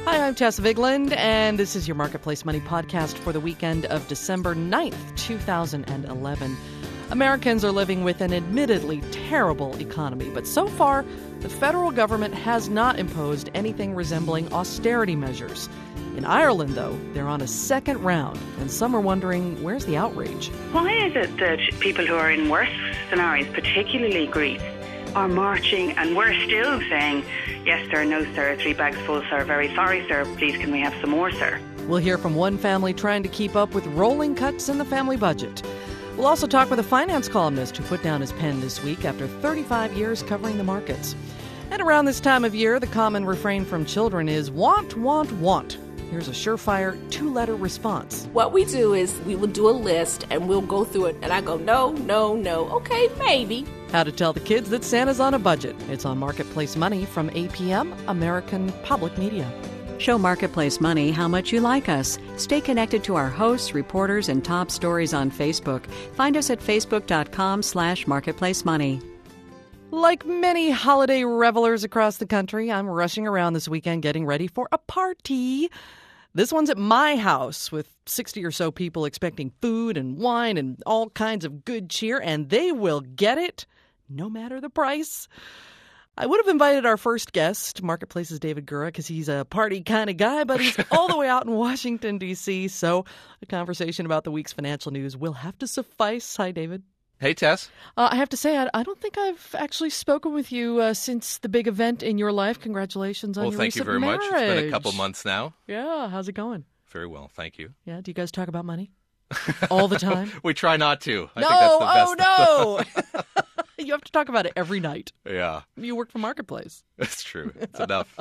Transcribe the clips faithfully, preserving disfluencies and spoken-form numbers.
Hi, I'm Tess Vigland, and this is your Marketplace Money podcast for the weekend of December ninth, two thousand eleven. Americans are living with an admittedly terrible economy, but so far, the federal government has not imposed anything resembling austerity measures. In Ireland, though, they're on a second round, and some are wondering, where's the outrage? Why is it that people who are in worse scenarios, particularly Greece, are marching and we're still saying, yes, sir, no, sir, three bags full, sir, very sorry, sir, please can we have some more, sir? We'll hear from one family trying to keep up with rolling cuts in the family budget. We'll also talk with a finance columnist who put down his pen this week after thirty-five years covering the markets. And around this time of year, the common refrain from children is want, want, want. Here's a surefire two-letter response. What we do is we will do a list and we'll go through it. And I go, no, no, no. Okay, maybe. How to tell the kids that Santa's on a budget. It's on Marketplace Money from A P M, American Public Media. Show Marketplace Money how much you like us. Stay connected to our hosts, reporters, and top stories on Facebook. Find us at facebook.com slash marketplace money. Like many holiday revelers across the country, I'm rushing around this weekend getting ready for a party. This one's at my house with sixty or so people expecting food and wine and all kinds of good cheer, and they will get it no matter the price. I would have invited our first guest, Marketplace's David Gura, because he's a party kind of guy, but he's all the way out in Washington, D C, so a conversation about the week's financial news will have to suffice. Hi, David. Hey, Tess. Uh, I have to say, I, I don't think I've actually spoken with you uh, since the big event in your life. Congratulations on well, your recent recent marriage. Well, thank you very much. It's been a couple months now. Yeah, how's it going? Very well, thank you. Yeah, do you guys talk about money all the time? We try not to. I no, think that's the best. oh no! You have to talk about it every night. Yeah. You work for Marketplace. That's true. It's enough.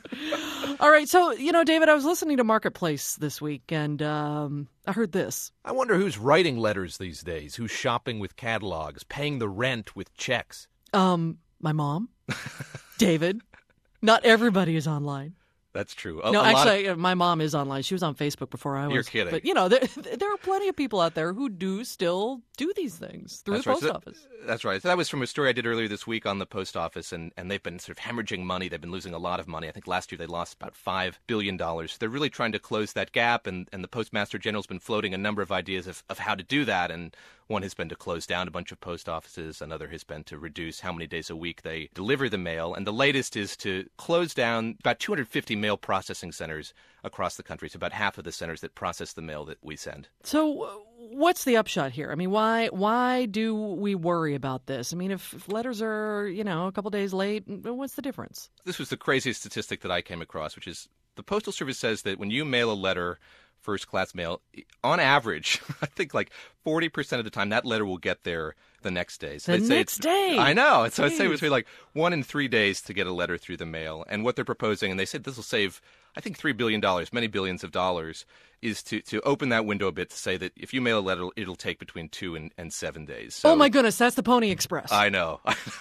All right. So, you know, David, I was listening to Marketplace this week, and um, I heard this. I wonder who's writing letters these days, who's shopping with catalogs, paying the rent with checks. Um, my mom, David. Not everybody is online. That's true. A, no, a actually, of... my mom is online. She was on Facebook before I was. You're kidding. But, you know, there, there are plenty of people out there who do still do these things through that's the right. post so that, office. That's right. So that was from a story I did earlier this week on the post office, and, and they've been sort of hemorrhaging money. They've been losing a lot of money. I think last year they lost about five billion dollars. They're really trying to close that gap, and, and the Postmaster General's been floating a number of ideas of, of how to do that, and one has been to close down a bunch of post offices. Another has been to reduce how many days a week they deliver the mail. And the latest is to close down about two hundred fifty mail processing centers across the country. It's about half of the centers that process the mail that we send. So uh, what's the upshot here? I mean, why why do we worry about this? I mean, if, if letters are, you know, a couple days late, what's the difference? This was the craziest statistic that I came across, which is the Postal Service says that when you mail a letter, first-class mail, on average, I think like forty percent of the time, that letter will get there the next day. So the say next it's, day? I know. And so I'd say it was like one in three days to get a letter through the mail. And what they're proposing, and they said this will save, I think, three billion dollars, many billions of dollars, is to, to open that window a bit to say that if you mail a letter, it'll take between two and, and seven days. So, oh, my goodness, that's the Pony Express. I know.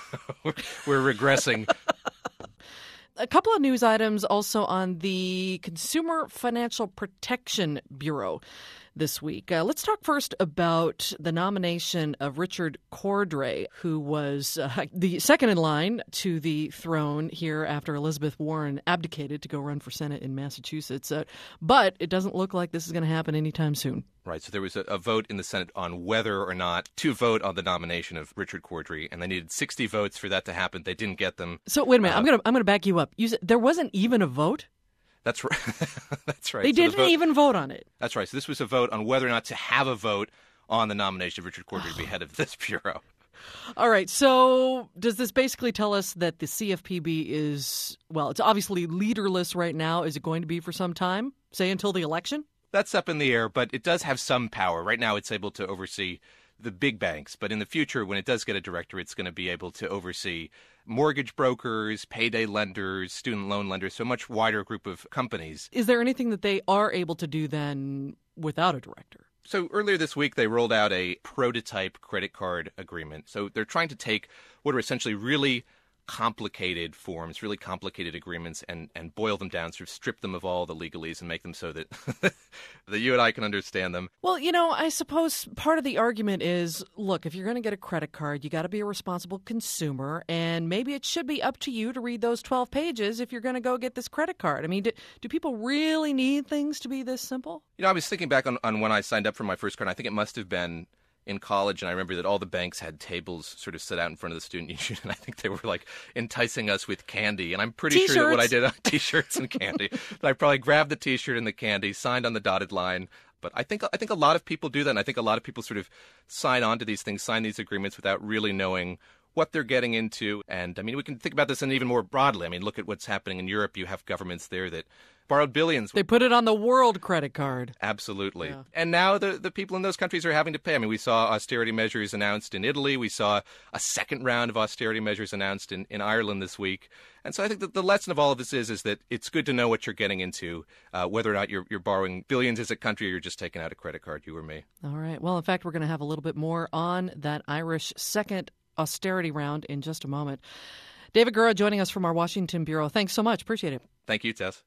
We're regressing. A couple of news items also on the Consumer Financial Protection Bureau this week. Uh, let's talk first about the nomination of Richard Cordray, who was uh, the second in line to the throne here after Elizabeth Warren abdicated to go run for Senate in Massachusetts. Uh, but it doesn't look like this is going to happen anytime soon. Right. So there was a, a vote in the Senate on whether or not to vote on the nomination of Richard Cordray, and they needed sixty votes for that to happen. They didn't get them. So wait a minute. Uh, I'm going to I'm going to back you up. You said there wasn't even a vote? That's right. That's right. They so didn't the vote, even vote on it. That's right. So this was a vote on whether or not to have a vote on the nomination of Richard Cordray to be head of this bureau. All right. So does this basically tell us that the C F P B is, well, it's obviously leaderless right now. Is it going to be for some time, say until the election? That's up in the air, but it does have some power. Right now it's able to oversee the big banks. But in the future, when it does get a director, it's going to be able to oversee mortgage brokers, payday lenders, student loan lenders, so a much wider group of companies. Is there anything that they are able to do then without a director? So earlier this week, they rolled out a prototype credit card agreement. So they're trying to take what are essentially really complicated forms, really complicated agreements, and, and boil them down, sort of strip them of all the legalese and make them so that, that you and I can understand them. Well, you know, I suppose part of the argument is, look, if you're going to get a credit card, you got to be a responsible consumer, and maybe it should be up to you to read those twelve pages if you're going to go get this credit card. I mean, do, do people really need things to be this simple? You know, I was thinking back on, on when I signed up for my first card, and I think it must have been in college, and I remember that all the banks had tables sort of set out in front of the student union, and I think they were like enticing us with candy. And I'm pretty T-shirts. sure that what I did on T-shirts and candy, that I probably grabbed the T-shirt and the candy, signed on the dotted line. But I think I think a lot of people do that, and I think a lot of people sort of sign on to these things, sign these agreements without really knowing what they're getting into. And I mean, we can think about this and even more broadly. I mean, look at what's happening in Europe. You have governments there that borrowed billions. They put it on the world credit card. Absolutely. Yeah. And now the, the people in those countries are having to pay. I mean, we saw austerity measures announced in Italy. We saw a second round of austerity measures announced in, in Ireland this week. And so I think that the lesson of all of this is is that it's good to know what you're getting into, uh, whether or not you're, you're borrowing billions as a country or you're just taking out a credit card, you or me. All right. Well, in fact, we're going to have a little bit more on that Irish second austerity round in just a moment. David Gura joining us from our Washington Bureau. Thanks so much. Appreciate it. Thank you, Tess.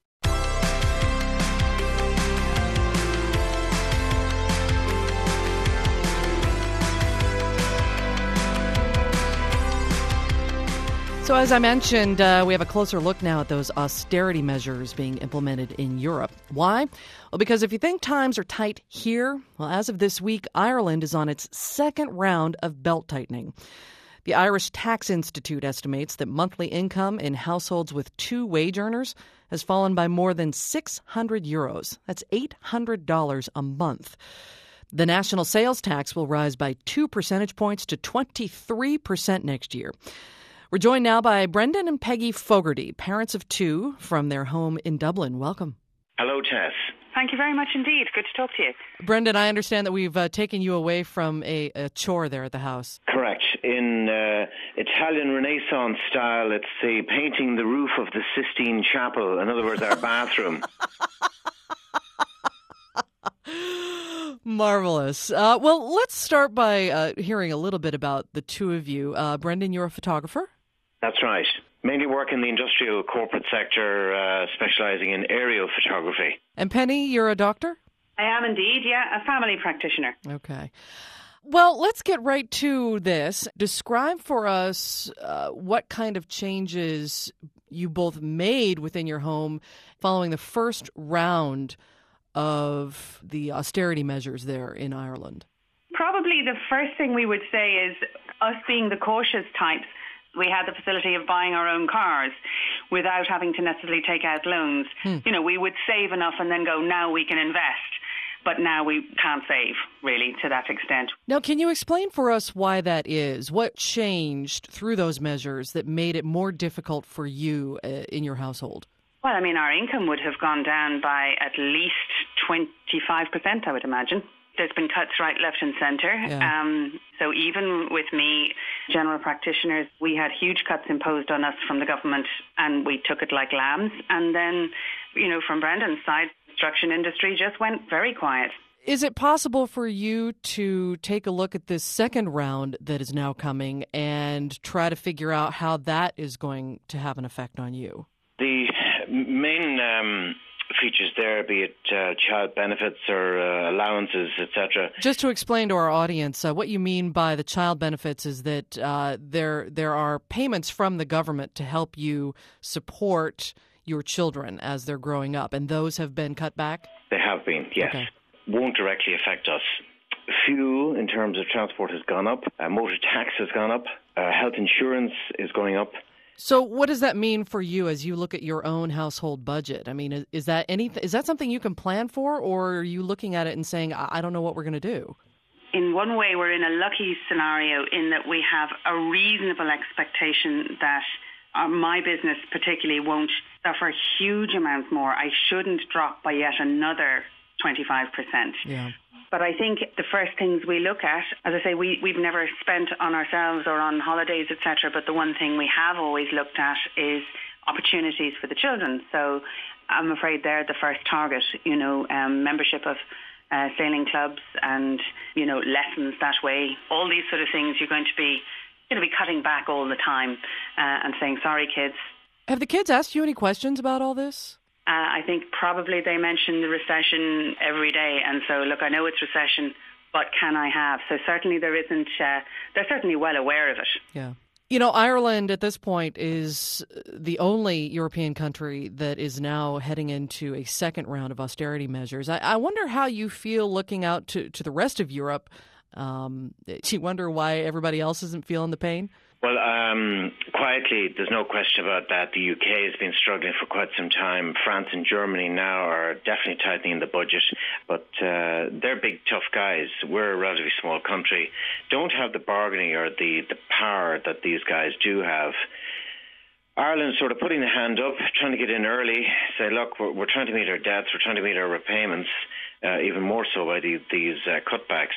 So as I mentioned, uh, we have a closer look now at those austerity measures being implemented in Europe. Why? Well, because if you think times are tight here, well, as of this week, Ireland is on its second round of belt-tightening. The Irish Tax Institute estimates that monthly income in households with two wage earners has fallen by more than six hundred euros. That's eight hundred dollars a month. The national sales tax will rise by two percentage points to twenty-three percent next year. We're joined now by Brendan and Peggy Fogarty, parents of two, from their home in Dublin. Welcome. Hello, Tess. Thank you very much indeed. Good to talk to you. Brendan, I understand that we've uh, taken you away from a, a chore there at the house. Correct. In uh, Italian Renaissance style, it's the painting the roof of the Sistine Chapel. In other words, our bathroom. Marvelous. Uh, well, let's start by uh, hearing a little bit about the two of you. Uh, Brendan, you're a photographer? That's right. Mainly work in the industrial corporate sector, uh, specialising in aerial photography. And Penny, you're a doctor? I am indeed, yeah, a family practitioner. Okay. Well, let's get right to this. Describe for us uh, what kind of changes you both made within your home following the first round of the austerity measures there in Ireland. Probably the first thing we would say is us being the cautious types. We had the facility of buying our own cars without having to necessarily take out loans. Hmm. You know, we would save enough and then go, now we can invest. But now we can't save, really, to that extent. Now, can you explain for us why that is? What changed through those measures that made it more difficult for you uh, in your household? Well, I mean, our income would have gone down by at least twenty-five percent, I would imagine. There's been cuts right, left and centre. Yeah. Um, so even with me, general practitioners, we had huge cuts imposed on us from the government and we took it like lambs. And then, you know, from Brendan's side, the construction industry just went very quiet. Is it possible for you to take a look at this second round that is now coming and try to figure out how that is going to have an effect on you? The main um, features there, be it uh, child benefits or uh, allowances, et cetera. Just to explain to our audience, uh, what you mean by the child benefits is that uh, there there are payments from the government to help you support your children as they're growing up, and those have been cut back? They have been, yes. Okay. Won't directly affect us. Fuel, in terms of transport, has gone up. Uh, motor tax has gone up. Uh, health insurance is going up. So what does that mean for you as you look at your own household budget? I mean, is, is that anything? Is that something you can plan for, or are you looking at it and saying, I, I don't know what we're going to do? In one way, we're in a lucky scenario in that we have a reasonable expectation that uh, my business particularly won't suffer huge amounts more. I shouldn't drop by yet another twenty-five percent. Yeah. But I think the first things we look at, as I say, we, we've never spent on ourselves or on holidays, et cetera, but the one thing we have always looked at is opportunities for the children. So I'm afraid they're the first target, you know, um, membership of uh, sailing clubs and, you know, lessons that way. All these sort of things you're going to be going to be cutting back all the time uh, and saying, sorry, kids. Have the kids asked you any questions about all this? Uh, I think probably they mention the recession every day. And so, look, I know it's recession, but can I have? So certainly there isn't, uh, they're certainly well aware of it. Yeah. You know, Ireland at this point is the only European country that is now heading into a second round of austerity measures. I, I wonder how you feel looking out to, to the rest of Europe. Um, do you wonder why everybody else isn't feeling the pain? Well, um, quietly, there's no question about that. The U K has been struggling for quite some time. France and Germany now are definitely tightening the budget, but uh, they're big, tough guys. We're a relatively small country, don't have the bargaining or the, the power that these guys do have. Ireland's sort of putting the hand up, trying to get in early, say, look, we're, we're trying to meet our debts, we're trying to meet our repayments, uh, even more so by the, these uh, cutbacks.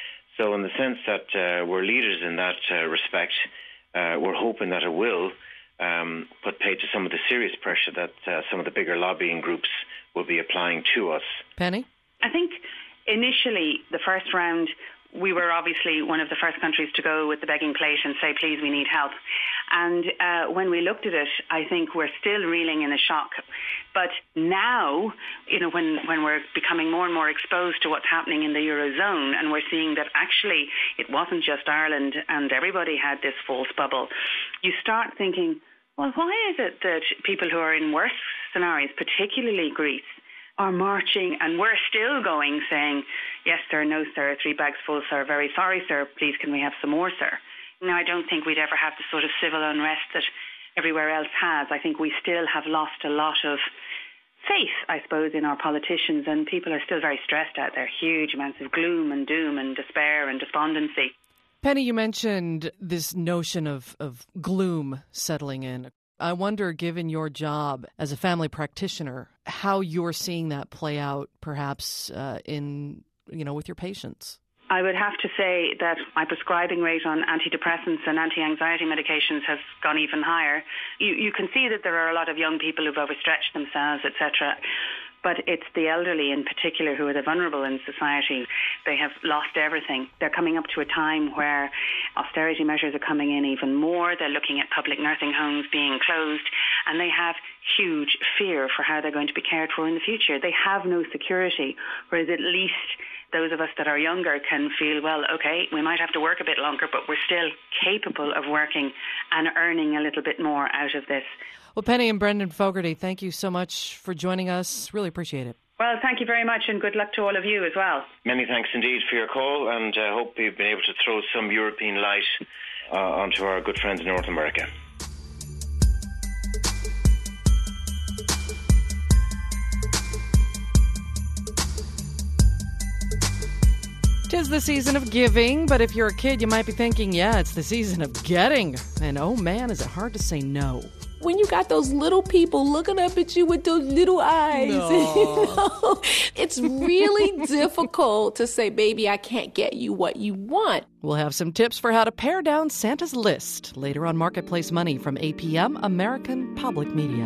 So in the sense that uh, we're leaders in that uh, respect, Uh, we're hoping that it will um, put paid to some of the serious pressure that uh, some of the bigger lobbying groups will be applying to us. Penny? I think initially, the first round, we were obviously one of the first countries to go with the begging plate and say, please, we need help. And uh, when we looked at it, I think we're still reeling in a shock. But now, you know, when, when we're becoming more and more exposed to what's happening in the Eurozone, and we're seeing that actually it wasn't just Ireland and everybody had this false bubble, you start thinking, well, why is it that people who are in worse scenarios, particularly Greece, are marching and we're still going saying, yes, sir, no, sir, three bags full, sir, very sorry, sir, please can we have some more, sir? Now, I don't think we'd ever have the sort of civil unrest that everywhere else has. I think we still have lost a lot of faith, I suppose, in our politicians, and people are still very stressed out there. Huge amounts of gloom and doom and despair and despondency. Penny, you mentioned this notion of, of gloom settling in. I wonder, given your job as a family practitioner, how you're seeing that play out, perhaps uh, in, you know, with your patients. I would have to say that my prescribing rate on antidepressants and anti-anxiety medications has gone even higher. You, you can see that there are a lot of young people who've overstretched themselves, et cetera. But it's the elderly in particular who are the vulnerable in society. They have lost everything. They're coming up to a time where austerity measures are coming in even more. They're looking at public nursing homes being closed, and they have huge fear for how they're going to be cared for in the future. They have no security, whereas at least those of us that are younger can feel, well, okay, we might have to work a bit longer, but we're still capable of working and earning a little bit more out of this. Well, Penny and Brendan Fogarty, thank you so much for joining us. Really appreciate it. Well, thank you very much, and good luck to all of you as well. Many thanks indeed for your call, and I uh, hope we've been able to throw some European light uh, onto our good friends in North America. Tis the season of giving, but if you're a kid, you might be thinking, yeah, it's the season of getting. And oh man, is it hard to say no. When you got those little people looking up at you with those little eyes, No. you know, it's really difficult to say, baby, I can't get you what you want. We'll have some tips for how to pare down Santa's list later on Marketplace Money from A P M, American Public Media.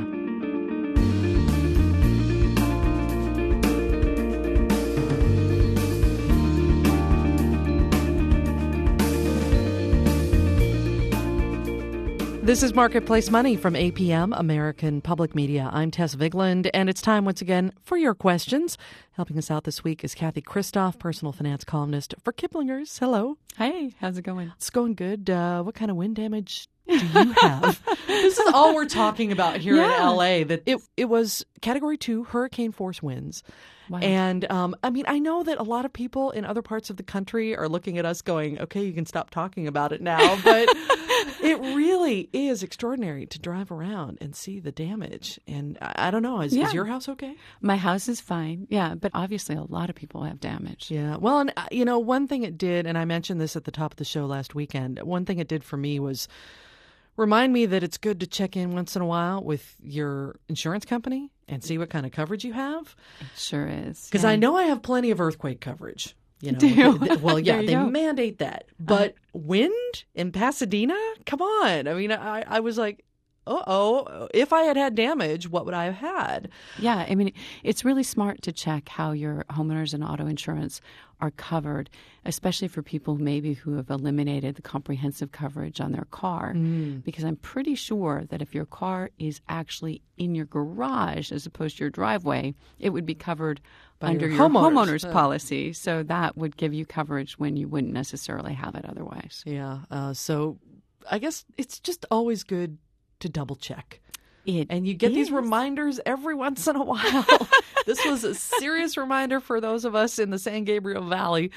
This is Marketplace Money from A P M, American Public Media. I'm Tess Vigland, and it's time once again for your questions. Helping us out this week is Kathy Kristoff, personal finance columnist for Kiplinger's. Hello. Hey, how's it going? It's going good. Uh, what kind of wind damage do you have? This is all we're talking about here Yeah. in L A. That it it was Category two hurricane force winds. Wow. And, um, I mean, I know that a lot of people in other parts of the country are looking at us going, okay, you can stop talking about it now. But it really is extraordinary to drive around and see the damage. And I, I don't know, is, Yeah. is your house okay? My house is fine. Yeah, but obviously a lot of people have damage. Yeah. Well, and, uh, you know, one thing it did, and I mentioned this at the top of the show last weekend, one thing it did for me was remind me that it's good to check in once in a while with your insurance company and see what kind of coverage you have. It sure is. Because yeah. I know I have plenty of earthquake coverage. You know, Do you? Th- th- well, yeah, There you they go. mandate that. But wind in Pasadena? Come on. I mean, I, I was like, uh-oh, if I had had damage, what would I have had? Yeah, I mean, it's really smart to check how your homeowners and auto insurance are covered, especially for people maybe who have eliminated the comprehensive coverage on their car. Mm. Because I'm pretty sure that if your car is actually in your garage as opposed to your driveway, it would be covered By under your, your homeowners, homeowners uh. policy. So that would give you coverage when you wouldn't necessarily have it otherwise. Yeah. Uh, so I guess it's just always good to double check. It and you get is. these reminders every once in a while. This was a serious reminder for those of us in the San Gabriel Valley.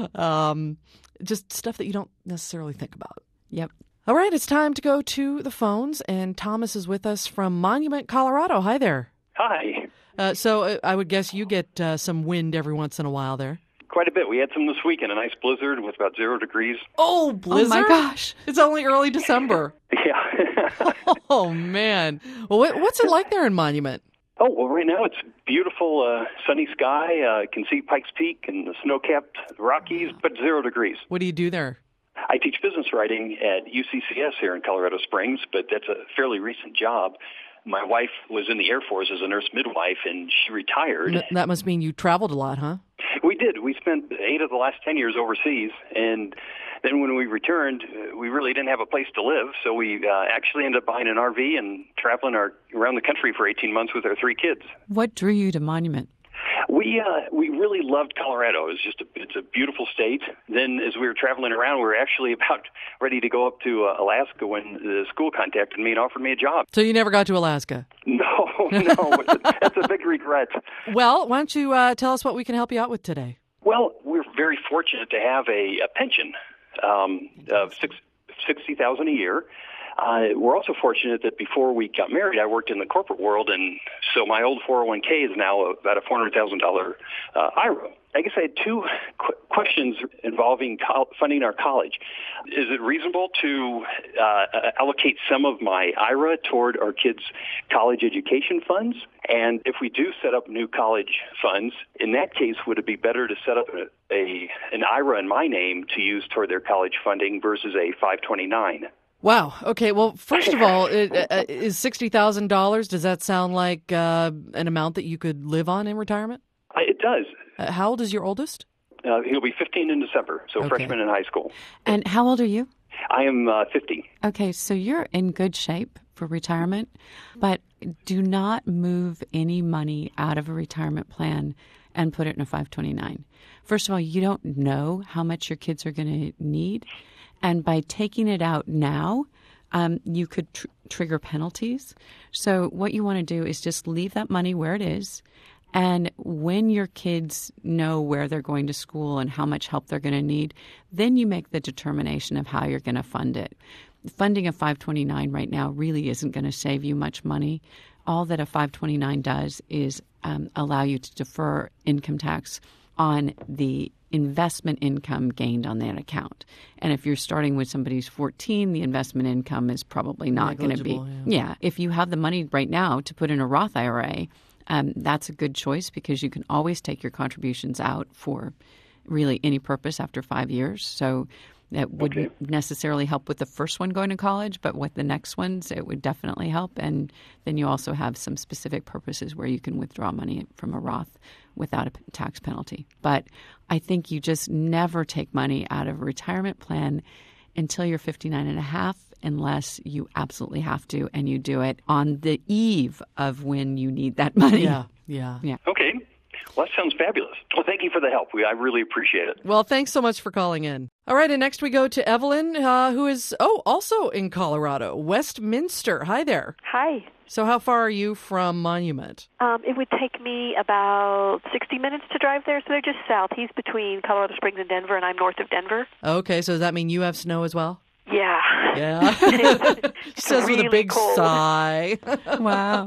Um, just stuff that you don't necessarily think about. Yep. All right, it's time to go to the phones, and Thomas is with us from Monument, Colorado. Hi there. Hi. Uh, so uh, I would guess you get uh, some wind every once in a while there. Quite a bit. We had some this weekend, a nice blizzard with about zero degrees. Oh, blizzard? Oh, my gosh. It's only early December. Yeah. Oh, man. Well, what, what's it like there in Monument? Oh, well, right now it's beautiful, uh, sunny sky. Uh, you can see Pikes Peak and the snow-capped Rockies, but zero degrees. What do you do there? I teach business writing at U C C S here in Colorado Springs, but that's a fairly recent job. My wife was in the Air Force as a nurse midwife, and she retired. N- that must mean you traveled a lot, huh? We did. We spent eight of the last ten years overseas, and then when we returned, we really didn't have a place to live, so we uh, actually ended up buying an R V and traveling our, around the country for eighteen months with our three kids. What drew you to Monument? We uh, we really loved Colorado. It was just a, it's a beautiful state. Then as we were traveling around, we were actually about ready to go up to uh, Alaska when the school contacted me and offered me a job. So you never got to Alaska? No, no. That's a big regret. Well, why don't you uh, tell us what we can help you out with today? Well, we're very fortunate to have a, a pension um, of six, sixty thousand dollars a year. Uh, we're also fortunate that before we got married, I worked in the corporate world, and so my old four oh one k is now about a four hundred thousand dollars uh, I R A. I guess I had two qu- questions involving col- funding our college. Is it reasonable to uh, allocate some of my I R A toward our kids' college education funds? And if we do set up new college funds, in that case, would it be better to set up a, a an I R A in my name to use toward their college funding versus a five twenty-nine? Wow. Okay. Well, first of all, it, uh, is sixty thousand dollars, does that sound like uh, an amount that you could live on in retirement? It does. Uh, how old is your oldest? Uh, he'll be fifteen in December, so okay. Freshman in high school. And how old are you? I am uh, fifty. Okay, so you're in good shape for retirement, but do not move any money out of a retirement plan and put it in a five twenty-nine. First of all, you don't know how much your kids are going to need. And by taking it out now, um, you could tr- trigger penalties. So what you want to do is just leave that money where it is. And when your kids know where they're going to school and how much help they're going to need, then you make the determination of how you're going to fund it. Funding a five twenty-nine right now really isn't going to save you much money. All that a five twenty-nine does is um, allow you to defer income tax on the investment income gained on that account. And if you're starting with somebody who's fourteen, the investment income is probably not going to be. Yeah. yeah. If you have the money right now to put in a Roth I R A, um, that's a good choice because you can always take your contributions out for really any purpose after five years. So that wouldn't okay. necessarily help with the first one going to college, but with the next ones, it would definitely help. And then you also have some specific purposes where you can withdraw money from a Roth without a tax penalty. But I think you just never take money out of a retirement plan until you're fifty-nine and a half, unless you absolutely have to, and you do it on the eve of when you need that money. Yeah, yeah. yeah. Okay. Well, that sounds fabulous. Well, thank you for the help. We, I really appreciate it. Well, thanks so much for calling in. All right, and next we go to Evelyn, uh, who is, oh, also in Colorado, Westminster. Hi there. Hi. So how far are you from Monument? Um, it would take me about sixty minutes to drive there, so they're just south. He's between Colorado Springs and Denver, and I'm north of Denver. Okay, so does that mean you have snow as well? Yeah. Yeah. She says really with a big cold. sigh. Wow.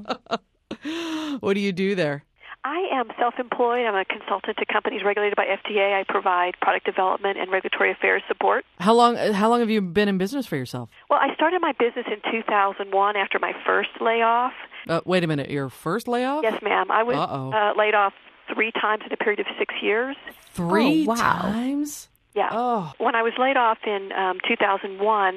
What do you do there? I am self-employed. I'm a consultant to companies regulated by F D A. I provide product development and regulatory affairs support. How long How long have you been in business for yourself? Well, I started my business in two thousand one after my first layoff. Uh, wait a minute. Your first layoff? Yes, ma'am. I was uh, laid off three times in a period of six years. Three oh, wow. times? Yeah. Oh. When I was laid off in um, two thousand one,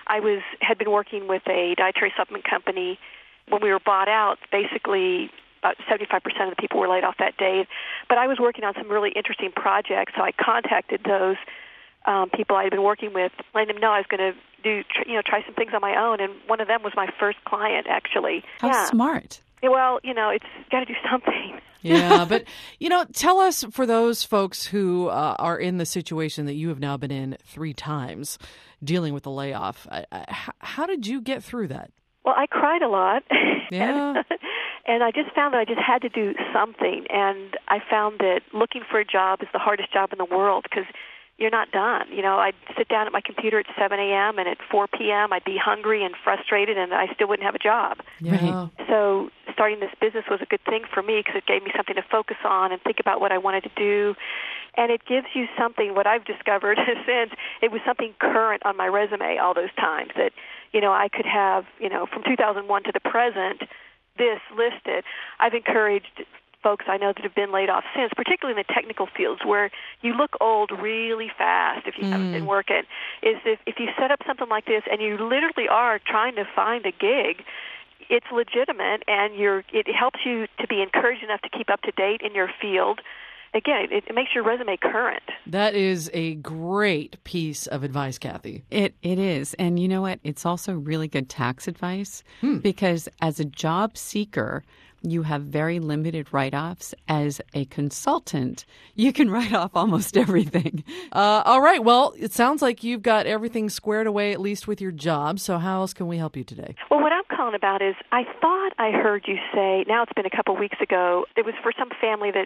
I was had been working with a dietary supplement company. When we were bought out, basically about seventy-five percent of the people were laid off that day. But I was working on some really interesting projects, so I contacted those um, people I had been working with, letting them know I was going to do, you know, try some things on my own. And one of them was my first client, actually. How yeah. smart. Yeah, well, you know, it's got to do something. Yeah, but, you know, tell us, for those folks who uh, are in the situation that you have now been in three times, dealing with the layoff, I, I, how did you get through that? Well, I cried a lot. Yeah. and, and I just found that I just had to do something. And I found that looking for a job is the hardest job in the world because you're not done. You know, I'd sit down at my computer at seven a.m. and at four p.m. I'd be hungry and frustrated and I still wouldn't have a job. Yeah. So starting this business was a good thing for me because it gave me something to focus on and think about what I wanted to do. And it gives you something, what I've discovered since, it was something current on my resume all those times that, you know, I could have, you know, from two thousand one to the present, this listed. I've encouraged folks I know that have been laid off since, particularly in the technical fields where you look old really fast if you mm. haven't been working, is if, if you set up something like this and you literally are trying to find a gig, it's legitimate and you're, it helps you to be encouraged enough to keep up to date in your field. Again, it, it makes your resume current. That is a great piece of advice, Kathy. It It is. And you know what? It's also really good tax advice hmm. because as a job seeker, you have very limited write-offs. As a consultant, you can write off almost everything. Uh, all right. Well, it sounds like you've got everything squared away, at least with your job. So how else can we help you today? Well, what I'm calling about is I thought I heard you say, now it's been a couple weeks ago, it was for some family that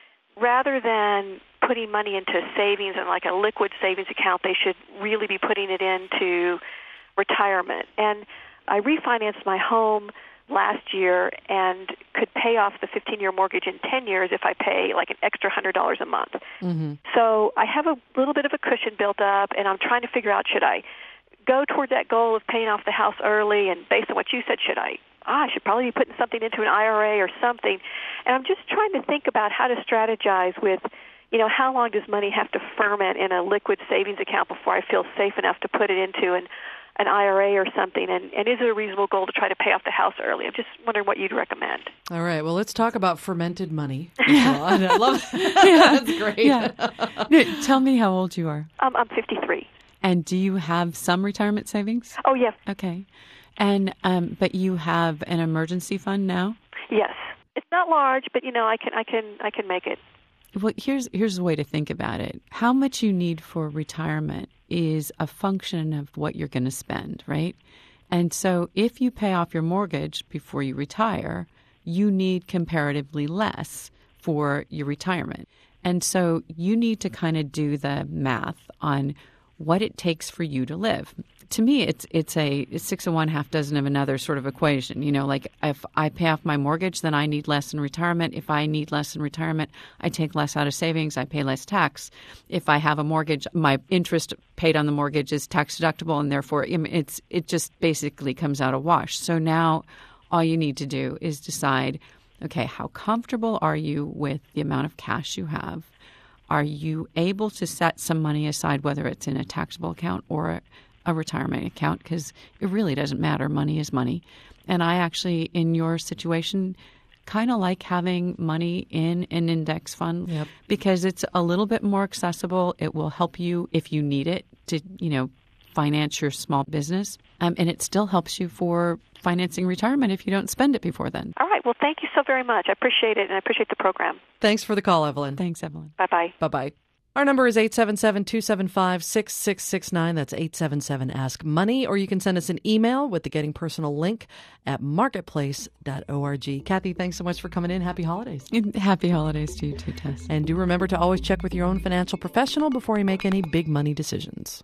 rather than putting money into savings and like a liquid savings account, they should really be putting it into retirement. And I refinanced my home last year and could pay off the fifteen-year mortgage in ten years if I pay like an extra one hundred dollars a month. Mm-hmm. So I have a little bit of a cushion built up, and I'm trying to figure out, should I go toward that goal of paying off the house early? And based on what you said, should I, ah, I should probably be putting something into an I R A or something. And I'm just trying to think about how to strategize with, you know, how long does money have to ferment in a liquid savings account before I feel safe enough to put it into an an I R A or something, and, and is it a reasonable goal to try to pay off the house early? I'm just wondering what you'd recommend. All right. Well, let's talk about fermented money. I love that. Yeah, that's great. Yeah. No, tell me how old you are. Um, I'm fifty-three. And do you have some retirement savings? Oh, yes. Okay. And um, but you have an emergency fund now? Yes. It's not large, but you know, I can I can I can make it. Well, here's here's the way to think about it. How much you need for retirement is a function of what you're going to spend, right? And so if you pay off your mortgage before you retire, you need comparatively less for your retirement. And so you need to kind of do the math on what it takes for you to live. To me, it's it's a six of one, half dozen of another sort of equation. You know, like if I pay off my mortgage, then I need less in retirement. If I need less in retirement, I take less out of savings. I pay less tax. If I have a mortgage, my interest paid on the mortgage is tax deductible, and therefore it's it just basically comes out a wash. So now all you need to do is decide, okay, how comfortable are you with the amount of cash you have? Are you able to set some money aside, whether it's in a taxable account or a a retirement account, because it really doesn't matter. Money is money. And I actually, in your situation, kind of like having money in an index fund yep. because it's a little bit more accessible. It will help you if you need it to, you know, finance your small business. Um, and it still helps you for financing retirement if you don't spend it before then. All right. Well, thank you so very much. I appreciate it, and I appreciate the program. Thanks for the call, Evelyn. Thanks, Evelyn. Bye-bye. Bye-bye. Our number is eight seven seven, two seven five, six six six nine. That's eight seven seven, ask money. Or you can send us an email with the Getting Personal link at marketplace dot org. Kathy, thanks so much for coming in. Happy holidays. Happy holidays to you too, Tess. And do remember to always check with your own financial professional before you make any big money decisions.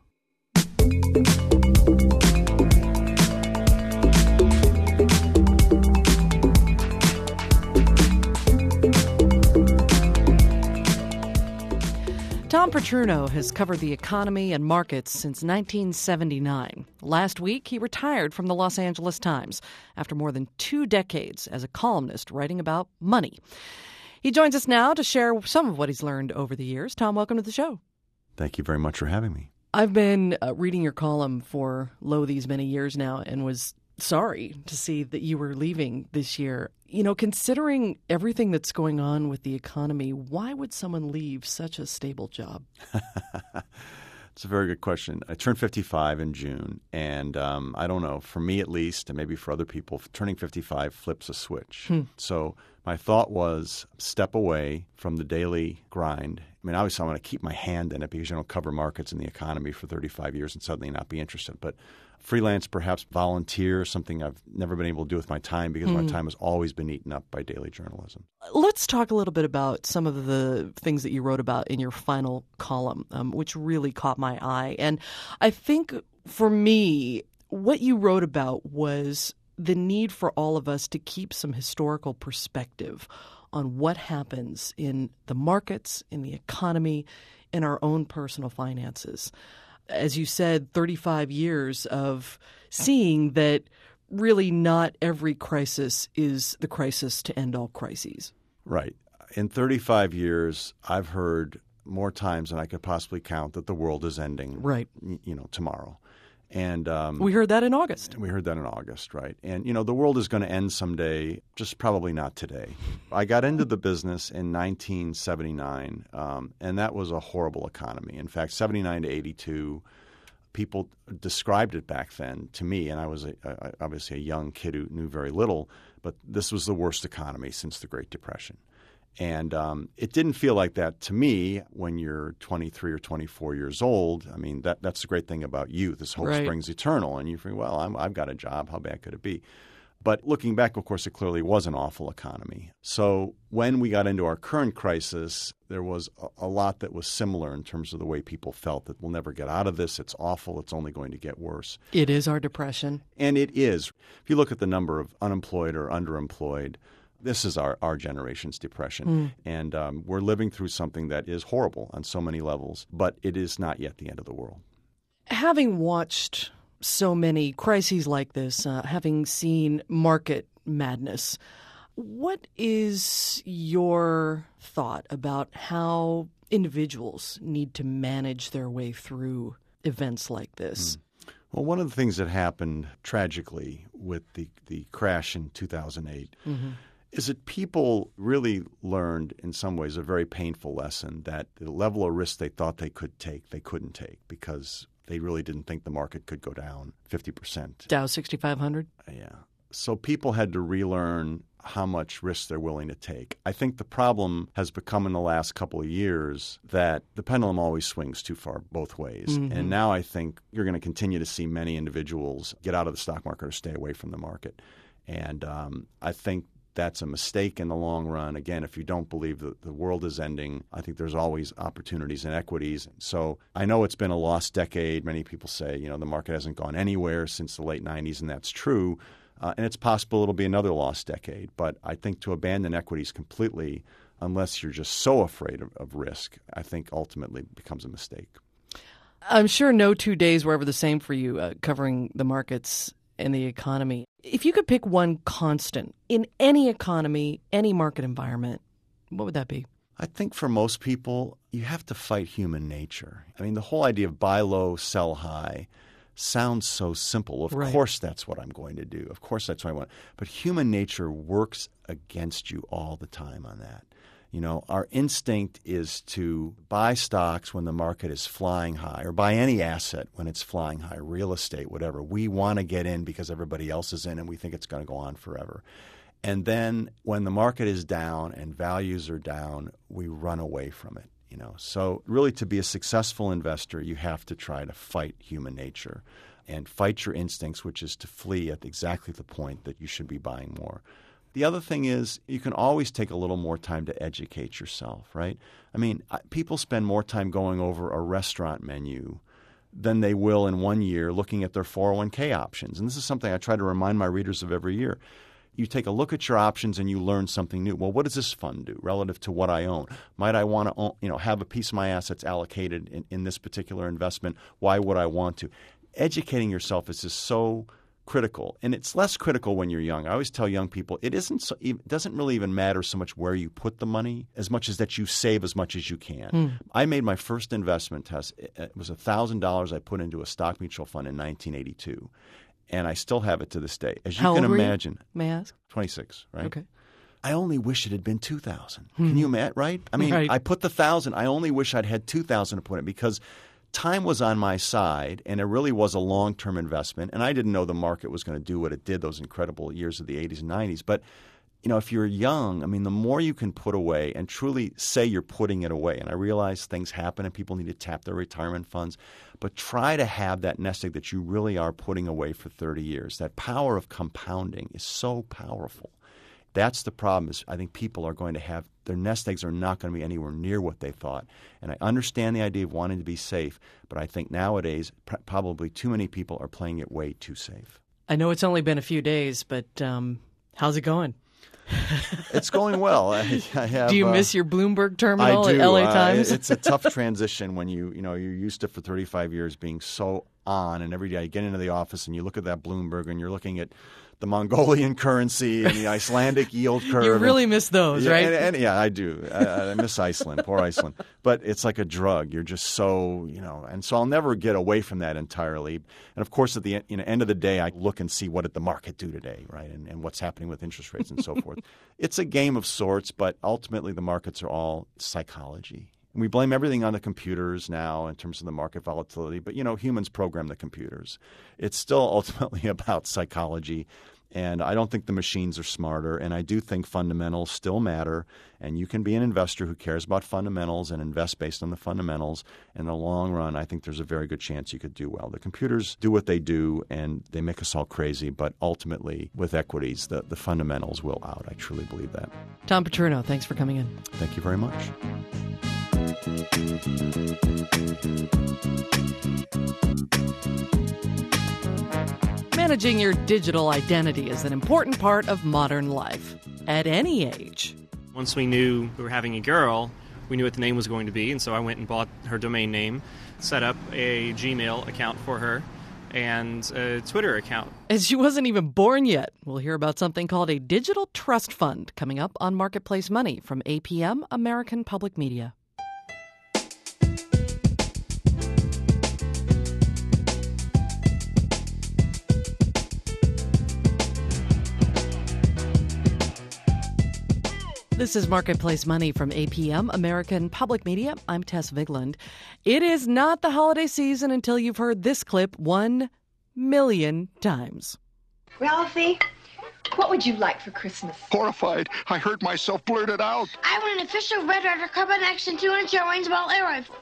Tom Petruno has covered the economy and markets since nineteen seventy-nine. Last week, he retired from the Los Angeles Times after more than two decades as a columnist writing about money. He joins us now to share some of what he's learned over the years. Tom, welcome to the show. Thank you very much for having me. I've been uh, reading your column for lo these many years now and was sorry to see that you were leaving this year. You know, considering everything that's going on with the economy, why would someone leave such a stable job? It's a very good question. I turned fifty-five in June, and um, I don't know, for me at least, and maybe for other people, turning fifty-five flips a switch. Hmm. So my thought was step away from the daily grind. I mean, obviously I want to keep my hand in it because you don't cover markets and the economy for thirty-five years and suddenly not be interested. But freelance, perhaps volunteer, something I've never been able to do with my time because mm. my time has always been eaten up by daily journalism. Let's talk a little bit about some of the things that you wrote about in your final column, um, which really caught my eye. And I think for me, what you wrote about was the need for all of us to keep some historical perspective on what happens in the markets, in the economy, in our own personal finances. As you said, thirty-five years of seeing that really not every crisis is the crisis to end all crises. Right. In thirty-five years, I've heard more times than I could possibly count that the world is ending, right. you know, tomorrow. And um, we heard that in August. We heard that in August, right. And, you know, the world is going to end someday, just probably not today. I got into the business in nineteen seventy-nine, um, and that was a horrible economy. In fact, seventy-nine to eighty-two, people described it back then to me, and I was a, a, obviously a young kid who knew very little, but this was the worst economy since the Great Depression. And um, it didn't feel like that to me when you're twenty-three or twenty-four years old. I mean, that that's the great thing about youth is hope right. springs eternal. And you think, well, I'm, I've got a job. How bad could it be? But looking back, of course, it clearly was an awful economy. So when we got into our current crisis, there was a, a lot that was similar in terms of the way people felt that we'll never get out of this. It's awful. It's only going to get worse. It is our depression. And it is. If you look at the number of unemployed or underemployed, this is our, our generation's depression. Mm. And um, we're living through something that is horrible on so many levels, but it is not yet the end of the world. Having watched so many crises like this, uh, having seen market madness, what is your thought about how individuals need to manage their way through events like this? Mm. Well, one of the things that happened tragically with the, the crash in two thousand eight mm-hmm. is that people really learned in some ways a very painful lesson that the level of risk they thought they could take, they couldn't take because they really didn't think the market could go down fifty percent. Dow sixty-five hundred? Yeah. So people had to relearn how much risk they're willing to take. I think the problem has become in the last couple of years that the pendulum always swings too far both ways. Mm-hmm. And now I think you're going to continue to see many individuals get out of the stock market or stay away from the market. And um, I think that's a mistake in the long run. Again, if you don't believe that the world is ending, I think there's always opportunities in equities. So I know it's been a lost decade. Many people say, you know, the market hasn't gone anywhere since the late nineties, and that's true. Uh, and it's possible it'll be another lost decade. But I think to abandon equities completely, unless you're just so afraid of, of risk, I think ultimately becomes a mistake. I'm sure no two days were ever the same for you uh, covering the markets and the economy. If you could pick one constant in any economy, any market environment, what would that be? I think for most people, you have to fight human nature. I mean, the whole idea of buy low, sell high sounds so simple. Of right. course that's what I'm going to do. Of course that's what I want. But human nature works against you all the time on that. You know, our instinct is to buy stocks when the market is flying high or buy any asset when it's flying high, real estate, whatever. We want to get in because everybody else is in and we think it's going to go on forever. And then when the market is down and values are down, we run away from it. You know, so really to be a successful investor, you have to try to fight human nature and fight your instincts, which is to flee at exactly the point that you should be buying more. The other thing is you can always take a little more time to educate yourself, right? I mean, people spend more time going over a restaurant menu than they will in one year looking at their four oh one k options. And this is something I try to remind my readers of every year. You take a look at your options and you learn something new. Well, what does this fund do relative to what I own? Might I want to, you know, have a piece of my assets allocated in, in this particular investment? Why would I want to? Educating yourself is just so critical, and it's less critical when you're young. I always tell young people it isn't so, it doesn't really even matter so much where you put the money as much as that you save as much as you can. Hmm. I made my first investment test. It was one thousand dollars I put into a stock mutual fund in nineteen eighty-two, and I still have it to this day. As you How can old were you? imagine. May I ask? twenty-six, right? Okay. I only wish it had been two thousand. Hmm. Can you imagine, right? I mean, Right. I put the one thousand. I only wish I'd had two thousand to put in because time was on my side, and it really was a long-term investment. And I didn't know the market was going to do what it did those incredible years of the eighties and nineties. But, you know, if you're young, I mean, the more you can put away and truly say you're putting it away. And I realize things happen and people need to tap their retirement funds. But try to have that nest egg that you really are putting away for thirty years. That power of compounding is so powerful. That's the problem is I think people are going to have – their nest eggs are not going to be anywhere near what they thought. And I understand the idea of wanting to be safe, but I think nowadays pr- probably too many people are playing it way too safe. I know it's only been a few days, but um, how's it going? It's going well. I, I have, do you uh, miss your Bloomberg terminal I do. at L A Uh, Times? it's a tough transition when you you know you're used to for thirty-five years being so on, and every day you get into the office and you look at that Bloomberg and you're looking at the Mongolian currency and the Icelandic yield curve. You really and, miss those, yeah, right? And, and, yeah, I do. I, I miss Iceland. Poor Iceland. But it's like a drug. You're just so, you know, and so I'll never get away from that entirely. And of course, at the you know, end of the day, I look and see what did the market do today, right, and, and what's happening with interest rates and so forth. It's a game of sorts, but ultimately the markets are all psychology. And we blame everything on the computers now in terms of the market volatility. But, you know, humans program the computers. It's still ultimately about psychology. And I don't think the machines are smarter. And I do think fundamentals still matter. And you can be an investor who cares about fundamentals and invest based on the fundamentals. In the long run, I think there's a very good chance you could do well. The computers do what they do, and they make us all crazy. But ultimately, with equities, the, the fundamentals will out. I truly believe that. Tom Petruno, thanks for coming in. Thank you very much. Managing your digital identity is an important part of modern life, at any age. Once we knew we were having a girl, we knew what the name was going to be, and so I went and bought her domain name, set up a Gmail account for her, and a Twitter account. And she wasn't even born yet. We'll hear about something called a digital trust fund coming up on Marketplace Money from A P M, American Public Media. This is Marketplace Money from A P M, American Public Media. I'm Tess Vigland. It is not the holiday season until you've heard this clip one million times. Ralphie, what would you like for Christmas? Horrified, I heard myself blurt it out. I want an official Red Ryder Carbine Action two hundred shell range ball air rifle.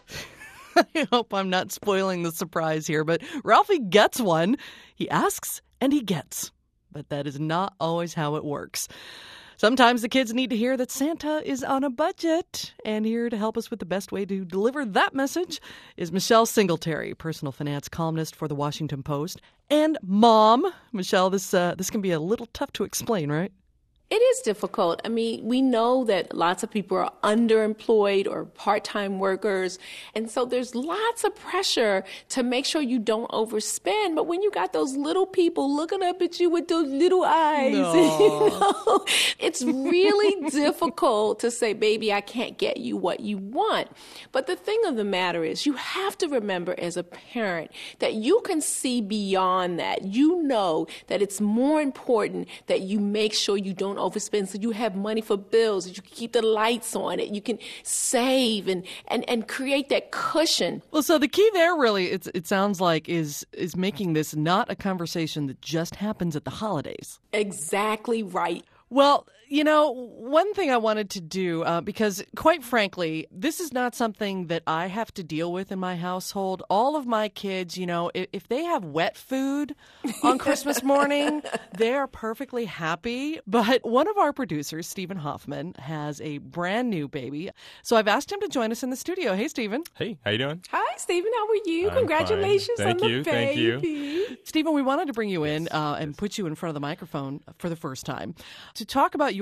I hope I'm not spoiling the surprise here, but Ralphie gets one. He asks and he gets. But that is not always how it works. Sometimes the kids need to hear that Santa is on a budget. And here to help us with the best way to deliver that message is Michelle Singletary, personal finance columnist for The Washington Post, and mom. Michelle, this uh, this can be a little tough to explain, right? It is difficult. I mean, we know that lots of people are underemployed or part-time workers. And so there's lots of pressure to make sure you don't overspend. But when you got those little people looking up at you with those little eyes, No. you know, it's really difficult to say, baby, I can't get you what you want. But the thing of the matter is you have to remember as a parent that you can see beyond that. You know that it's more important that you make sure you don't overspend so you have money for bills, that you can keep the lights on, that you can save and, and, and create that cushion. Well, so the key there really, it's, it sounds like, is is making this not a conversation that just happens at the holidays. Exactly right. Well, you know, one thing I wanted to do, uh, because quite frankly, this is not something that I have to deal with in my household. All of my kids, you know, if, if they have wet food on Christmas morning, they are perfectly happy. But one of our producers, Stephen Hoffman, has a brand new baby. So I've asked him to join us in the studio. Hey, Stephen. Hey, how you doing? Hi, Stephen. How are you? I'm Congratulations fine. Thank on you, the thank you. baby. Stephen, we wanted to bring you in uh, and put you in front of the microphone for the first time to talk about your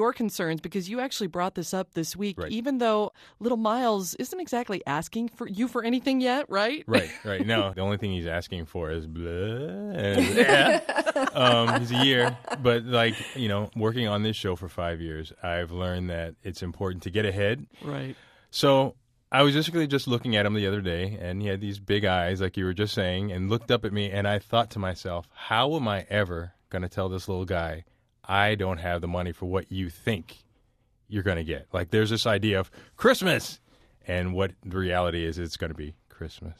your concerns because you actually brought this up this week, right. even though little Miles isn't exactly asking for you for anything yet, right? Right, right. No, the only thing he's asking for is blah. And, yeah. um, he's a year. But, like, you know, working on this show for five years, I've learned that it's important to get ahead. Right. So I was basically just looking at him the other day, and he had these big eyes, like you were just saying, and looked up at me, and I thought to myself, how am I ever going to tell this little guy I don't have the money for what you think you're going to get? Like, there's this idea of Christmas, and what the reality is, it's going to be Christmas.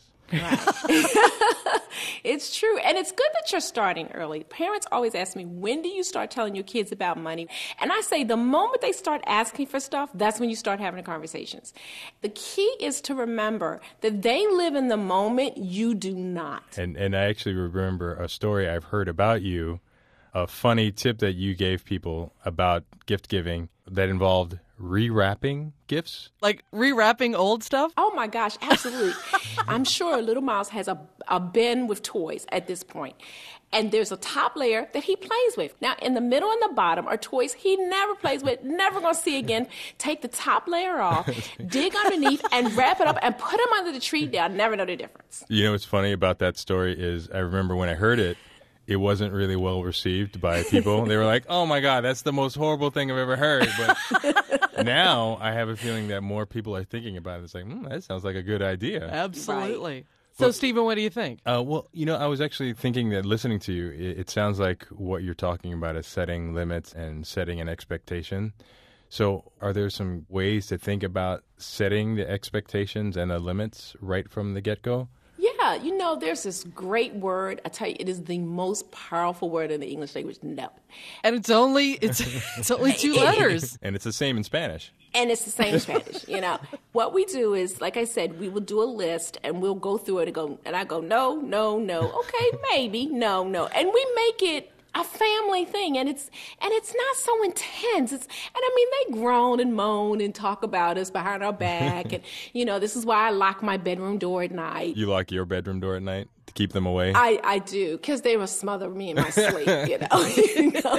It's true. And it's good that you're starting early. Parents always ask me, when do you start telling your kids about money? And I say the moment they start asking for stuff, that's when you start having the conversations. The key is to remember that they live in the moment, you do not. And and I actually remember a story I've heard about you, a funny tip that you gave people about gift giving that involved rewrapping gifts? Like rewrapping old stuff? Oh, my gosh, absolutely. I'm sure Little Miles has a, a bin with toys at this point. And there's a top layer that he plays with. Now, in the middle and the bottom are toys he never plays with, never going to see again. Take the top layer off, dig underneath, and wrap it up and put them under the tree. They'll never know the difference. You know what's funny about that story is I remember when I heard it, it wasn't really well received by people. They were like, oh, my God, that's the most horrible thing I've ever heard. But now I have a feeling that more people are thinking about it. It's like, mm, that sounds like a good idea. Absolutely. Right. So, well, Stephen, what do you think? Uh, well, you know, I was actually thinking that listening to you, it, it sounds like what you're talking about is setting limits and setting an expectation. So are there some ways to think about setting the expectations and the limits right from the get-go? Yeah, you know, there's this great word. I tell you, it is the most powerful word in the English language, no. And it's only it's it's only two letters. And it's the same in Spanish. And it's the same in Spanish, you know. What we do is, like I said, we will do a list and we'll go through it and go, and I go, no, no, no, okay, maybe, no, no. And we make it a family thing, and it's and it's not so intense. It's and I mean they groan and moan and talk about us behind our back, and you know this is why I lock my bedroom door at night. You lock your bedroom door at night to keep them away? I, I do, because they will smother me in my sleep, you know. you know?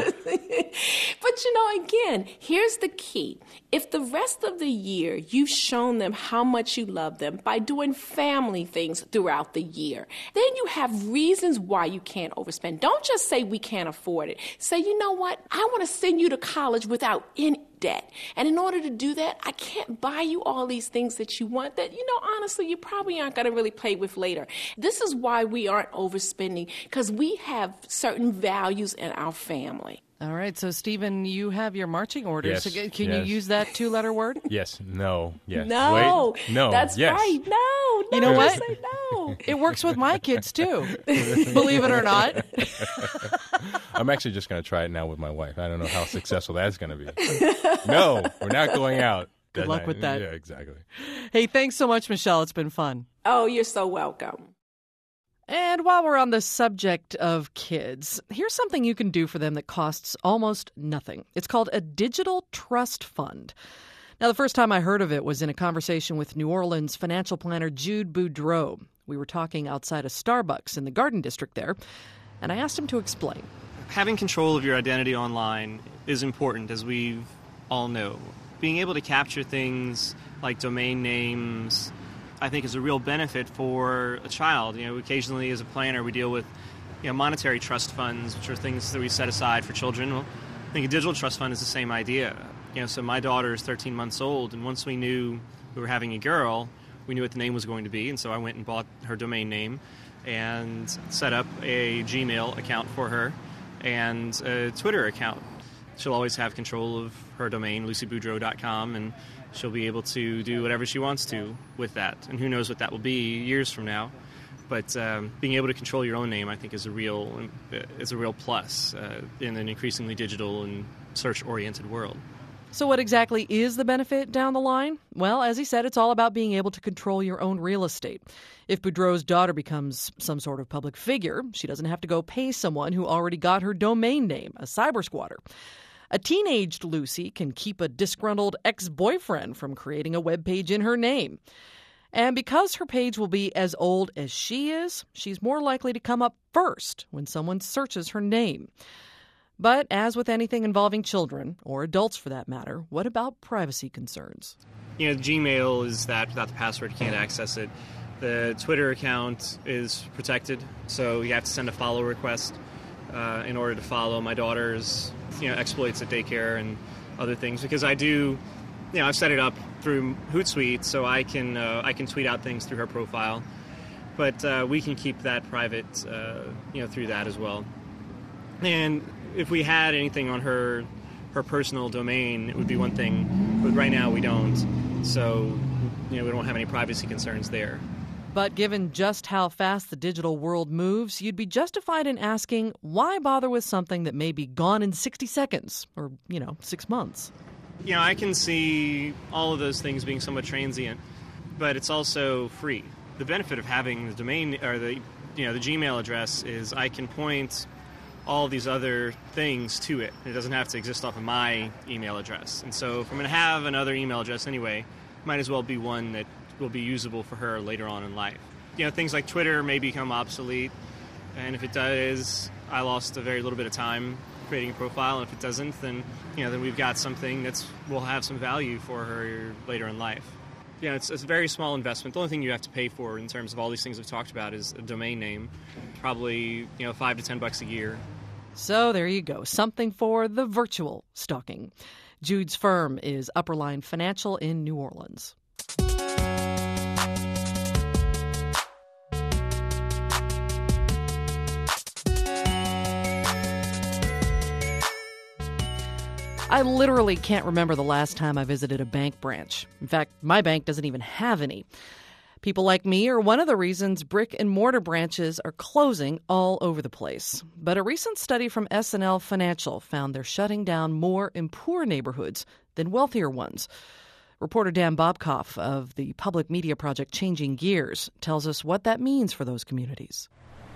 But you know, again, here's the key: if the rest of the year you've shown them how much you love them by doing family things throughout the year, then you have reasons why you can't overspend. Don't just say we can't afford it. Say, you know what? I want to send you to college without any debt. And in order to do that, I can't buy you all these things that you want that, you know, honestly, you probably aren't going to really play with later. This is why we aren't overspending, because we have certain values in our family. All right. So, Stephen, you have your marching orders. Yes, So can yes. you use that two-letter word? Yes. No. Yes. No. Wait. No. That's yes. right. No. You know what? Say no. It works with my kids, too. Believe it or not. I'm actually just going to try it now with my wife. I don't know how successful that's going to be. No, we're not going out. Good luck with that. Yeah, exactly. Hey, thanks so much, Michelle. It's been fun. Oh, you're so welcome. And while we're on the subject of kids, here's something you can do for them that costs almost nothing. It's called a digital trust fund. Now, the first time I heard of it was in a conversation with New Orleans financial planner Jude Boudreau. We were talking outside a Starbucks in the Garden District there, and I asked him to explain. Having control of your identity online is important, as we all know. Being able to capture things like domain names, I think, is a real benefit for a child. You know, occasionally as a planner we deal with, you know, monetary trust funds, which are things that we set aside for children. Well, I think a digital trust fund is the same idea. You know, so my daughter is thirteen months old, and once we knew we were having a girl, we knew what the name was going to be, and so I went and bought her domain name and set up a Gmail account for her and a Twitter account. She'll always have control of her domain, lucy boudreau dot com, and she'll be able to do whatever she wants to with that. And who knows what that will be years from now. But um, being able to control your own name, I think, is a real is a real plus uh, in an increasingly digital and search-oriented world. So what exactly is the benefit down the line? Well, as he said, it's all about being able to control your own real estate. If Boudreau's daughter becomes some sort of public figure, she doesn't have to go pay someone who already got her domain name, a cyber squatter. A teenaged Lucy can keep a disgruntled ex-boyfriend from creating a web page in her name. And because her page will be as old as she is, she's more likely to come up first when someone searches her name. But as with anything involving children, or adults for that matter, what about privacy concerns? You know, Gmail is that without the password you can't access it. The Twitter account is protected, so you have to send a follow request uh, in order to follow my daughter's, you know, exploits at daycare and other things. Because I do, you know, I've set it up through Hootsuite, so I can uh, I can tweet out things through her profile. But uh, we can keep that private, uh, you know, through that as well. And if we had anything on her her personal domain, it would be one thing. But right now we don't, so you know we don't have any privacy concerns there. But given just how fast the digital world moves, you'd be justified in asking, why bother with something that may be gone in sixty seconds or, you know, six months? You know, I can see all of those things being somewhat transient, but it's also free. The benefit of having the domain or the, you know, the Gmail address is I can point all these other things to it. It doesn't have to exist off of my email address. And so if I'm going to have another email address anyway, might as well be one that will be usable for her later on in life. You know, things like Twitter may become obsolete, and if it does, I lost a very little bit of time creating a profile, and if it doesn't, then, you know, then we've got something that's will have some value for her later in life. You know, it's, it's a very small investment. The only thing you have to pay for in terms of all these things we've talked about is a domain name, probably, you know, five to ten bucks a year. So there you go, something for the virtual stalking. Jude's firm is Upperline Financial in New Orleans. I literally can't remember the last time I visited a bank branch. In fact, my bank doesn't even have any. People like me are one of the reasons brick and mortar branches are closing all over the place. But a recent study from S and L Financial found they're shutting down more in poor neighborhoods than wealthier ones. Reporter Dan Bobkoff of the public media project Changing Gears tells us what that means for those communities.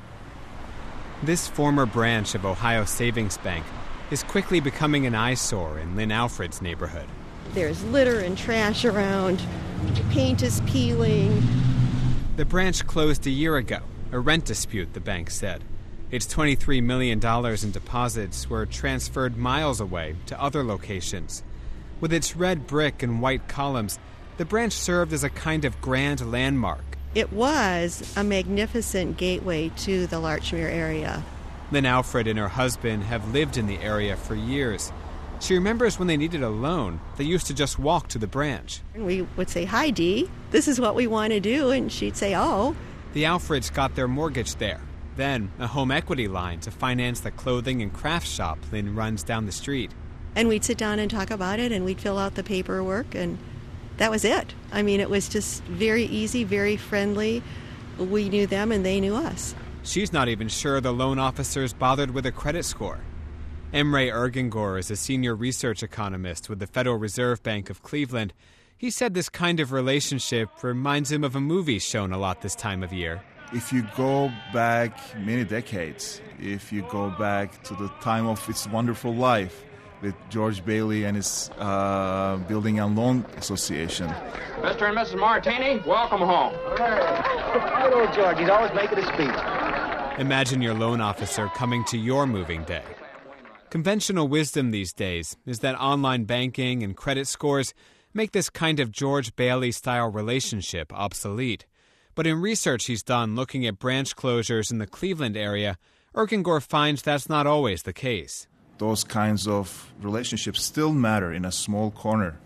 This former branch of Ohio Savings Bank is quickly becoming an eyesore in Lynn Alfred's neighborhood. There's litter and trash around. Paint is peeling. The branch closed a year ago, a rent dispute, the bank said. Its twenty-three million dollars in deposits were transferred miles away to other locations. With its red brick and white columns, the branch served as a kind of grand landmark. It was a magnificent gateway to the Larchmere area. Lynn Alfred and her husband have lived in the area for years. She remembers when they needed a loan, they used to just walk to the branch. And we would say, "Hi, Dee, this is what we want to do," and she'd say, "Oh." The Alfreds got their mortgage there, then a home equity line to finance the clothing and craft shop Lynn runs down the street. And we'd sit down and talk about it, and we'd fill out the paperwork, and that was it. I mean, it was just very easy, very friendly. We knew them, and they knew us. She's not even sure the loan officers bothered with a credit score. Emre Ergengor is a senior research economist with the Federal Reserve Bank of Cleveland. He said this kind of relationship reminds him of a movie shown a lot this time of year. If you go back many decades, if you go back to the time of It's a Wonderful Life with George Bailey and his uh, Building and Loan Association. Mister and Missus Martini, welcome home. Hello, George. He's always making a speech. Imagine your loan officer coming to your moving day. Conventional wisdom these days is that online banking and credit scores make this kind of George Bailey-style relationship obsolete. But in research he's done looking at branch closures in the Cleveland area, Ergengor finds that's not always the case. Those kinds of relationships still matter in a small corner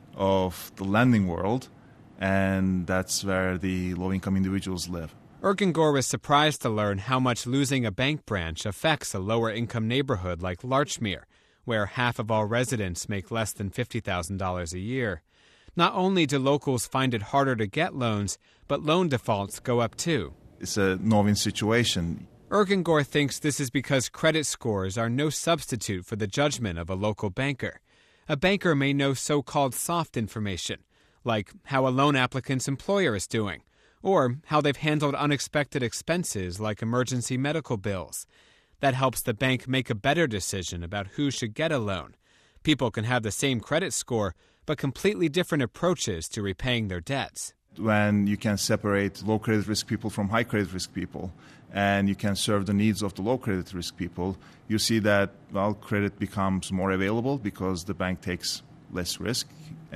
of the lending world, and that's where the low-income individuals live. Ergengor was surprised to learn how much losing a bank branch affects a lower-income neighborhood like Larchmere, where half of all residents make less than fifty thousand dollars a year. Not only do locals find it harder to get loans, but loan defaults go up too. It's a no-win situation. Ergengor thinks this is because credit scores are no substitute for the judgment of a local banker. A banker may know so-called soft information, like how a loan applicant's employer is doing, or how they've handled unexpected expenses like emergency medical bills. That helps the bank make a better decision about who should get a loan. People can have the same credit score, but completely different approaches to repaying their debts. when you can separate low credit risk people from high credit risk people, and you can serve the needs of the low credit risk people, you see that, well, credit becomes more available because the bank takes less risk.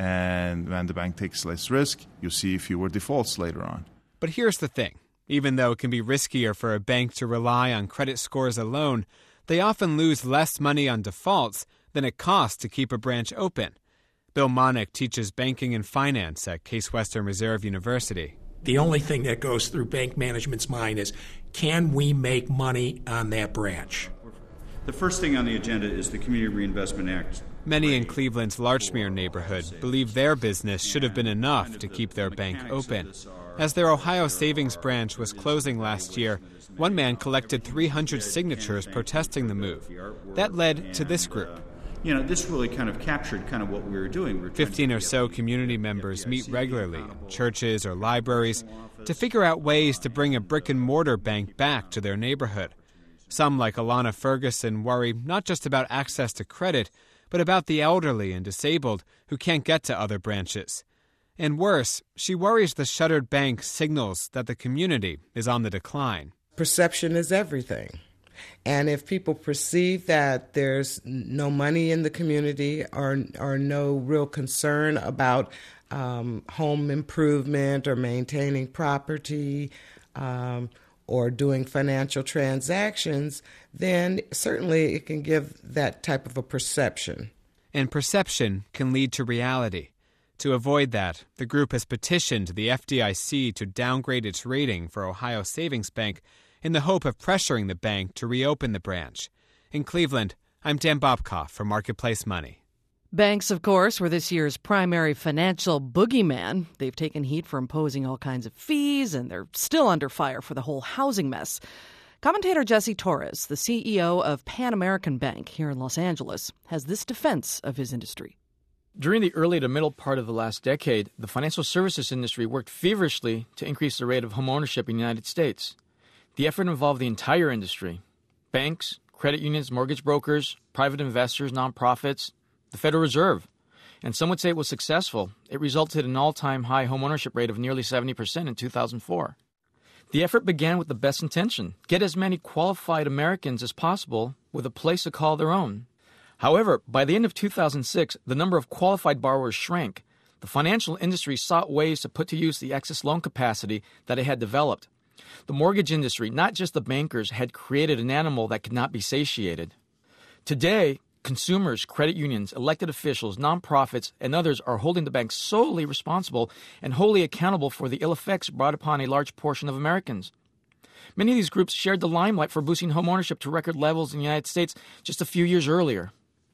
And when the bank takes less risk, you see fewer defaults later on. But here's the thing. Even though it can be riskier for a bank to rely on credit scores alone, they often lose less money on defaults than it costs to keep a branch open. Bill Monick teaches banking and finance at Case Western Reserve University. The only thing that goes through bank management's mind is, can we make money on that branch? The first thing on the agenda is the Community Reinvestment Act. Many in Cleveland's Larchmere neighborhood believe their business should have been enough to keep their bank open. As their Ohio Savings branch was closing last year, one man collected three hundred signatures protesting the move. That led to this group. You know, this really kind of captured kind of what we were doing. We were Fifteen or so community members meet regularly in churches or libraries to figure out ways to bring a brick-and-mortar bank back to their neighborhood. Some, like Alana Ferguson, worry not just about access to credit, but about the elderly and disabled who can't get to other branches. And worse, she worries the shuttered bank signals that the community is on the decline. Perception is everything. And if people perceive that there's no money in the community or, or no real concern about um, home improvement or maintaining property um, or doing financial transactions, then certainly it can give that type of a perception. And perception can lead to reality. To avoid that, the group has petitioned the F D I C to downgrade its rating for Ohio Savings Bank in the hope of pressuring the bank to reopen the branch. In Cleveland, I'm Dan Bobkoff for Marketplace Money. Banks, of course, were this year's primary financial boogeyman. They've taken heat for imposing all kinds of fees, and they're still under fire for the whole housing mess. Commentator Jesse Torres, the C E O of Pan American Bank here in Los Angeles, has this defense of his industry. During the early to middle part of the last decade, the financial services industry worked feverishly to increase the rate of home ownership in the United States. The effort involved the entire industry: banks, credit unions, mortgage brokers, private investors, nonprofits, the Federal Reserve. And some would say it was successful. It resulted in an all-time high home ownership rate of nearly seventy percent in two thousand four. The effort began with the best intention: get as many qualified Americans as possible with a place to call their own. However, by the end of two thousand six, the number of qualified borrowers shrank. The financial industry sought ways to put to use the excess loan capacity that it had developed. The mortgage industry, not just the bankers, had created an animal that could not be satiated. Today, consumers, credit unions, elected officials, nonprofits, and others are holding the banks solely responsible and wholly accountable for the ill effects brought upon a large portion of Americans. Many of these groups shared the limelight for boosting home ownership to record levels in the United States just a few years earlier.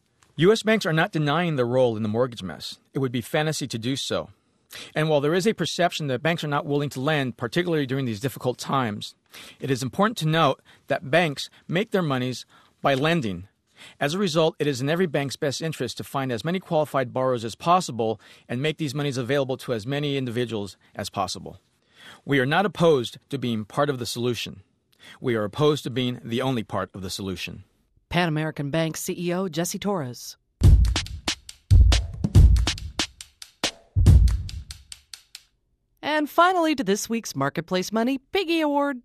U S banks are not denying their role in the mortgage mess. It would be fantasy to do so. And while there is a perception that banks are not willing to lend, particularly during these difficult times, it is important to note that banks make their monies by lending. As a result, it is in every bank's best interest to find as many qualified borrowers as possible and make these monies available to as many individuals as possible. We are not opposed to being part of the solution. We are opposed to being the only part of the solution. Pan American Bank C E O Jesse Torres. And finally, to this week's Marketplace Money Piggy Award.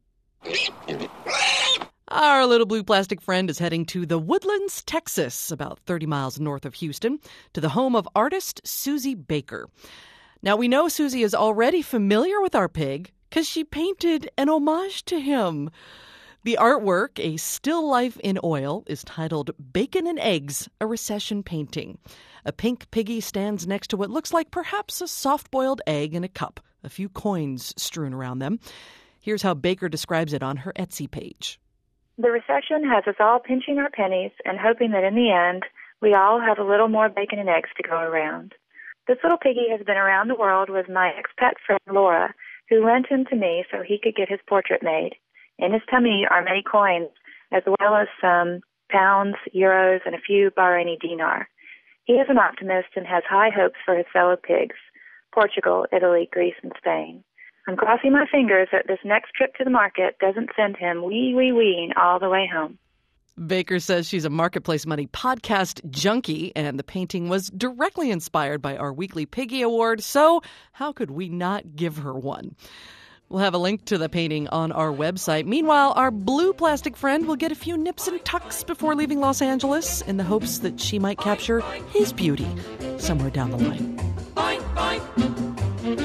Our little blue plastic friend is heading to the Woodlands, Texas, about thirty miles north of Houston, to the home of artist Susie Baker. Now, we know Susie is already familiar with our pig because she painted an homage to him. The artwork, a still life in oil, is titled Bacon and Eggs, a Recession Painting. A pink piggy stands next to what looks like perhaps a soft-boiled egg in a cup, a few coins strewn around them. Here's how Baker describes it on her Etsy page. The recession has us all pinching our pennies and hoping that in the end, we all have a little more bacon and eggs to go around. This little piggy has been around the world with my expat friend Laura, who lent him to me so he could get his portrait made. In his tummy are many coins, as well as some pounds, euros, and a few Bahraini dinar. He is an optimist and has high hopes for his fellow pigs, Portugal, Italy, Greece, and Spain. I'm crossing my fingers that this next trip to the market doesn't send him wee, wee, weeing all the way home. Baker says she's a Marketplace Money podcast junkie, and the painting was directly inspired by our weekly Piggy Award, so how could we not give her one? We'll have a link to the painting on our website. Meanwhile, our blue plastic friend will get a few nips and tucks before leaving Los Angeles in the hopes that she might capture his beauty somewhere down the line. Boing, boing.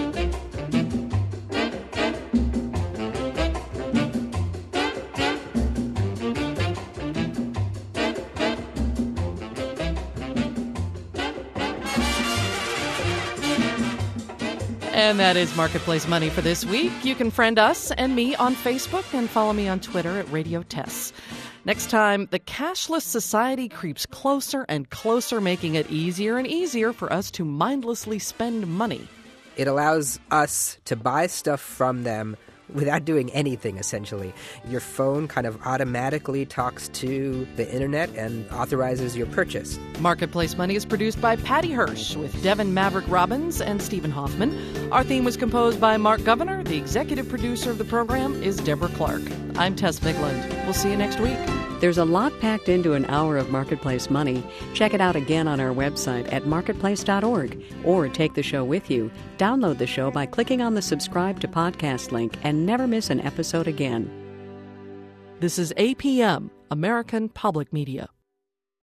And that is Marketplace Money for this week. You can friend us and me on Facebook and follow me on Twitter at Radio Tess. Next time, the cashless society creeps closer and closer, making it easier and easier for us to mindlessly spend money. It allows us to buy stuff from them without doing anything, essentially. Your phone kind of automatically talks to the internet and authorizes your purchase. Marketplace Money is produced by Patty Hirsch with Devin Maverick Robbins and Stephen Hoffman. Our theme was composed by Mark Governor. The executive producer of the program is Deborah Clark. I'm Tess Bigland. We'll see you next week. There's a lot packed into an hour of Marketplace Money. Check it out again on our website at marketplace dot org, or take the show with you. Download the show by clicking on the subscribe to podcast link and never miss an episode again. This is A P M, American Public Media.